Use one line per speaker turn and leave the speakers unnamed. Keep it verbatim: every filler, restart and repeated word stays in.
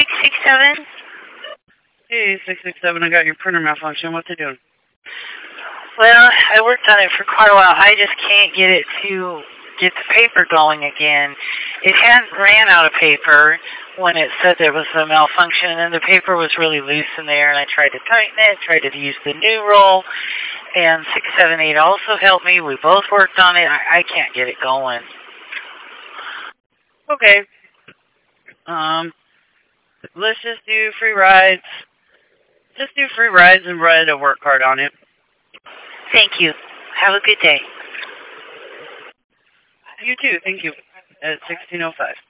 six six seven?
Hey, six six seven, I got your printer malfunction. What's it doing?
Well, I worked on it for quite a while. I just can't get it to get the paper going again. It hadn't ran out of paper when it said there was a malfunction, and the paper was really loose in there, and I tried to tighten it, tried to use the new roll, and six seven eight also helped me. We both worked on it. I, I can't get it going.
Okay. Um, let's just do free rides. Just do free rides and write a work card on it.
Thank you. Have a good day.
You too. Thank you. At sixteen oh five.